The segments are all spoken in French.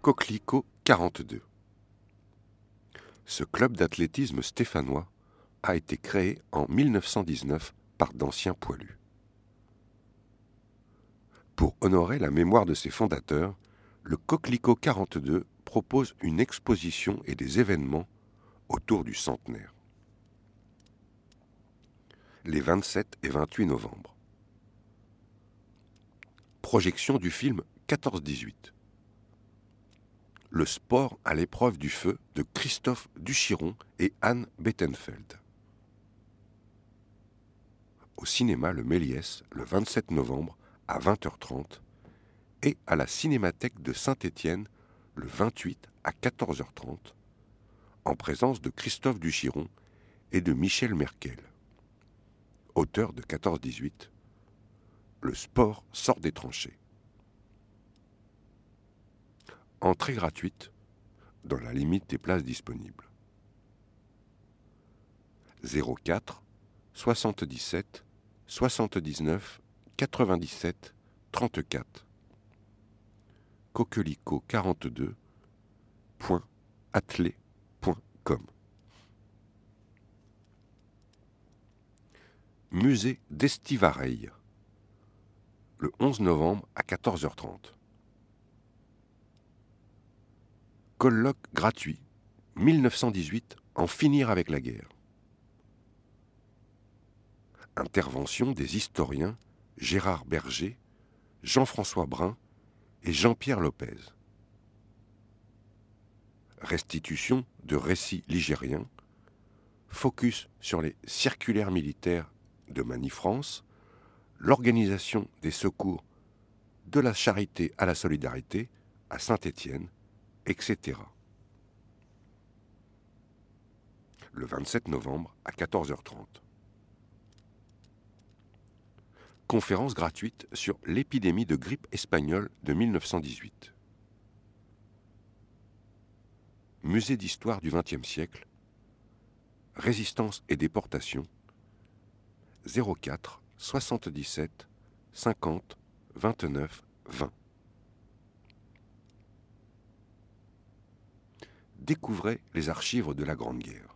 Coquelicot 42. Ce club d'athlétisme stéphanois a été créé en 1919 par d'anciens poilus. Pour honorer la mémoire de ses fondateurs, le Coquelicot 42 propose une exposition et des événements autour du centenaire. Les 27 et 28 novembre. Projection du film 14-18. Le sport à l'épreuve du feu de Christophe Duchiron et Anne Bettenfeld. Au cinéma Le Méliès le 27 novembre à 20h30 et à la Cinémathèque de Saint-Étienne le 28 à 14h30 en présence de Christophe Duchiron et de Michel Merkel. Auteur de 14-18, le sport sort des tranchées. Entrée gratuite dans la limite des places disponibles. 04 77 79 97 34 coquelicot42.athlé.com. Musée d'Estivareille le 11 novembre à 14h30. Colloque gratuit 1918 en finir avec la guerre. Intervention des historiens Gérard Berger, Jean-François Brun et Jean-Pierre Lopez. Restitution de récits ligériens, focus sur les circulaires militaires de Manifrance, l'organisation des secours de la charité à la solidarité à Saint-Étienne, etc. Le 27 novembre à 14h30. Conférence gratuite sur l'épidémie de grippe espagnole de 1918. Musée d'histoire du XXe siècle. Résistance et déportation. 04 77 50 29 20. Découvrez les archives de la Grande Guerre.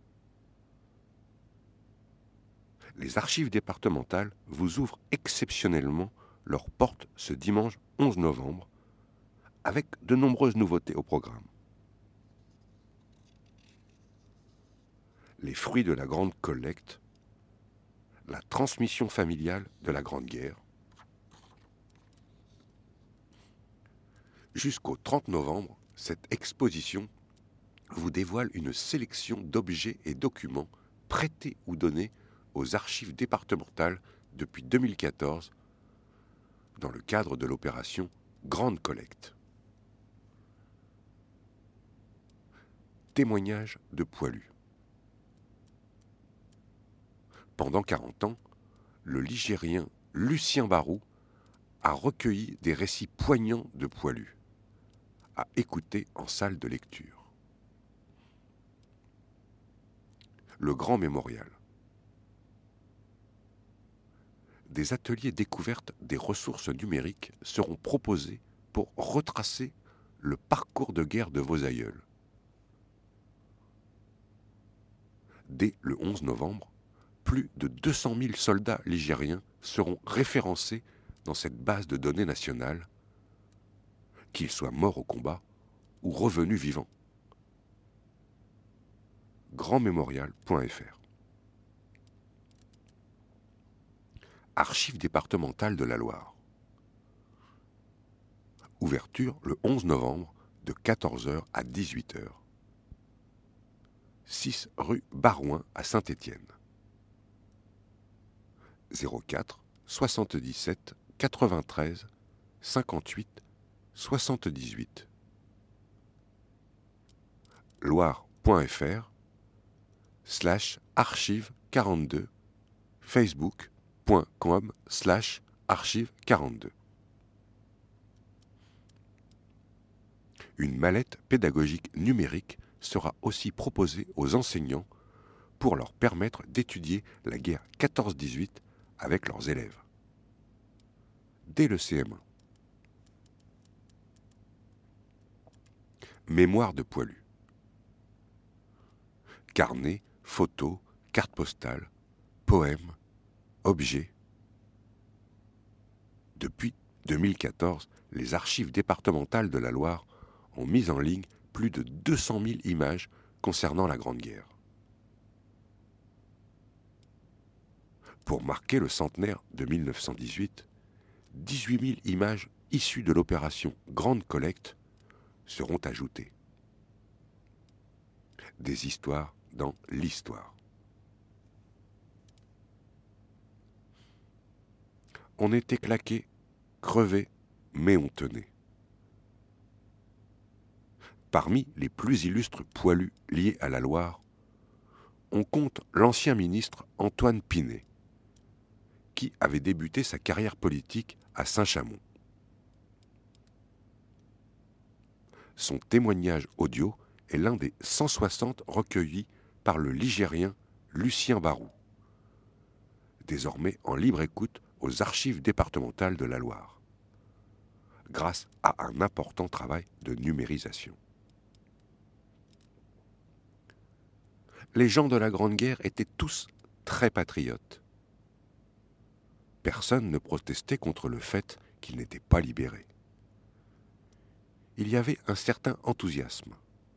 Les archives départementales vous ouvrent exceptionnellement leurs portes ce dimanche 11 novembre avec de nombreuses nouveautés au programme. Les fruits de la grande collecte, la transmission familiale de la Grande Guerre. Jusqu'au 30 novembre, cette exposition vous dévoile une sélection d'objets et documents prêtés ou donnés aux archives départementales depuis 2014 dans le cadre de l'opération Grande Collecte. Témoignages de poilus. Pendant 40 ans, le Ligérien Lucien Barou a recueilli des récits poignants de poilus, à écouter en salle de lecture. Le Grand Mémorial. Des ateliers découvertes des ressources numériques seront proposés pour retracer le parcours de guerre de vos aïeuls. Dès le 11 novembre, plus de 200 000 soldats ligériens seront référencés dans cette base de données nationale, qu'ils soient morts au combat ou revenus vivants. grandmémorial.fr. Archives départementales de la Loire. Ouverture le 11 novembre de 14h à 18h. 6 rue Barouin à Saint-Étienne. 04 77 93 58 78. loire.fr/archive42 facebook.com/archive42. Une mallette pédagogique numérique sera aussi proposée aux enseignants pour leur permettre d'étudier la guerre 14-18 avec leurs élèves. Dès le CM1. Mémoire de poilu. Carnets, photos, cartes postales, poèmes, objets. Depuis 2014, les archives départementales de la Loire ont mis en ligne plus de 200 000 images concernant la Grande Guerre. Pour marquer le centenaire de 1918, 18 000 images issues de l'opération Grande Collecte seront ajoutées. Des histoires dans l'histoire. On était claqués, crevés, mais on tenait. Parmi les plus illustres poilus liés à la Loire, on compte l'ancien ministre Antoine Pinet, qui avait débuté sa carrière politique à Saint-Chamond. Son témoignage audio est l'un des 160 recueillis par le Ligérien Lucien Barou, désormais en libre écoute aux archives départementales de la Loire, grâce à un important travail de numérisation. Les gens de la Grande Guerre étaient tous très patriotes. Personne ne protestait contre le fait qu'ils n'étaient pas libérés. Il y avait un certain enthousiasme.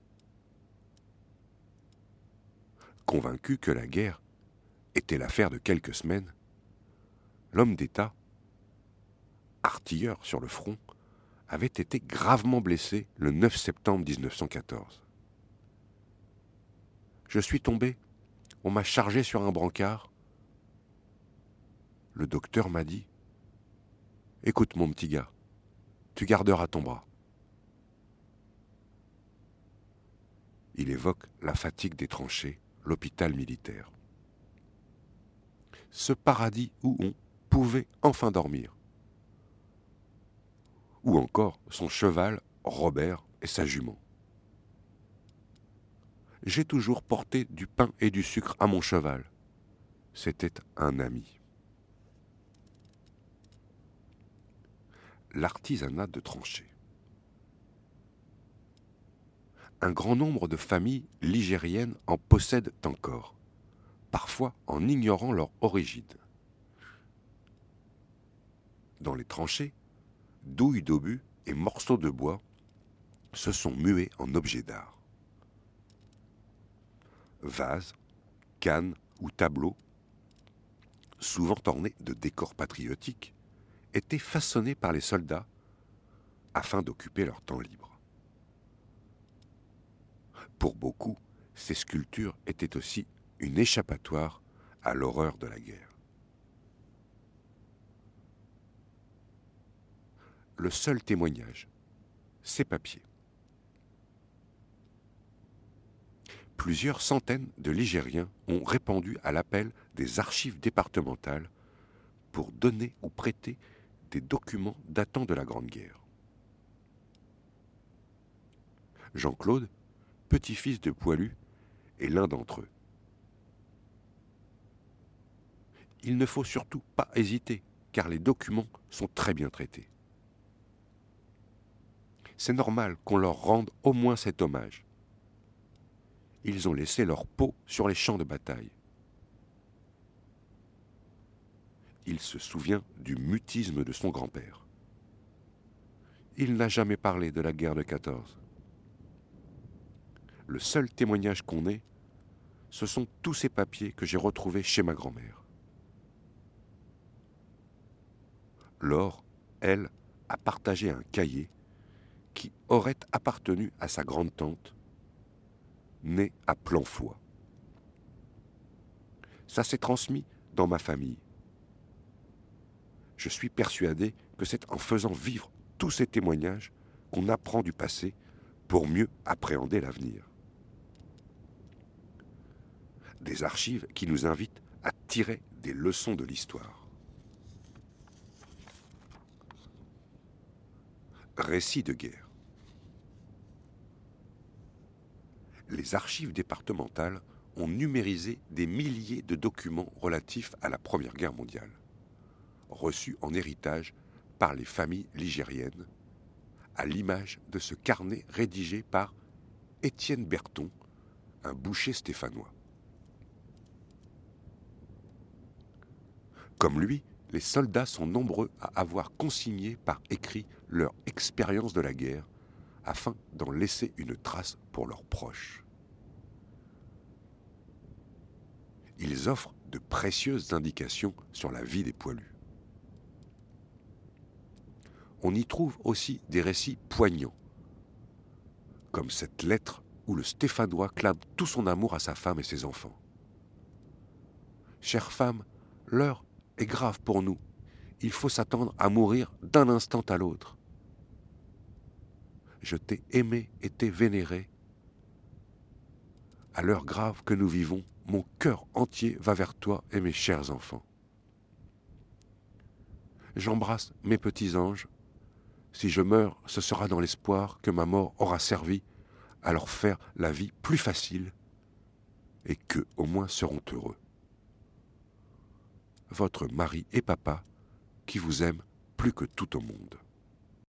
Convaincu que la guerre était l'affaire de quelques semaines, l'homme d'État, artilleur sur le front, avait été gravement blessé le 9 septembre 1914. Je suis tombé, on m'a chargé sur un brancard. Le docteur m'a dit « Écoute mon petit gars, tu garderas ton bras. » Il évoque la fatigue des tranchées, l'hôpital militaire. Ce paradis où on pouvait enfin dormir. Ou encore son cheval, Robert, et sa jument. J'ai toujours porté du pain et du sucre à mon cheval. C'était un ami. L'artisanat de tranchées. Un grand nombre de familles ligériennes en possèdent encore, parfois en ignorant leur origine. Dans les tranchées, douilles d'obus et morceaux de bois se sont mués en objets d'art. Vases, cannes ou tableaux, souvent ornés de décors patriotiques, étaient façonnés par les soldats afin d'occuper leur temps libre. Pour beaucoup, ces sculptures étaient aussi une échappatoire à l'horreur de la guerre. Le seul témoignage, ces papiers. Plusieurs centaines de Ligériens ont répondu à l'appel des archives départementales pour donner ou prêter des documents datant de la Grande Guerre. Jean-Claude, petit-fils de Poilu, est l'un d'entre eux. Il ne faut surtout pas hésiter, car les documents sont très bien traités. C'est normal qu'on leur rende au moins cet hommage. Ils ont laissé leur peau sur les champs de bataille. Il se souvient du mutisme de son grand-père. Il n'a jamais parlé de la guerre de 14. Le seul témoignage qu'on ait, ce sont tous ces papiers que j'ai retrouvés chez ma grand-mère. Laure, elle, a partagé un cahier qui aurait appartenu à sa grande-tante, née à Planfoy. Ça s'est transmis dans ma famille. Je suis persuadé que c'est en faisant vivre tous ces témoignages qu'on apprend du passé pour mieux appréhender l'avenir. Des archives qui nous invitent à tirer des leçons de l'histoire. Récits de guerre. Les archives départementales ont numérisé des milliers de documents relatifs à la Première Guerre mondiale, reçus en héritage par les familles ligériennes, à l'image de ce carnet rédigé par Étienne Berton, un boucher stéphanois. Comme lui, les soldats sont nombreux à avoir consigné par écrit leur expérience de la guerre afin d'en laisser une trace pour leurs proches. Ils offrent de précieuses indications sur la vie des poilus. On y trouve aussi des récits poignants, comme cette lettre où le Stéphanois clame tout son amour à sa femme et ses enfants. « Chère femme, l'heure est grave pour nous. Il faut s'attendre à mourir d'un instant à l'autre. Je t'ai aimé et t'ai vénéré. À l'heure grave que nous vivons, mon cœur entier va vers toi et mes chers enfants. J'embrasse mes petits anges. Si je meurs, ce sera dans l'espoir que ma mort aura servi à leur faire la vie plus facile et qu'eux au moins seront heureux. Votre mari et papa qui vous aime plus que tout au monde. »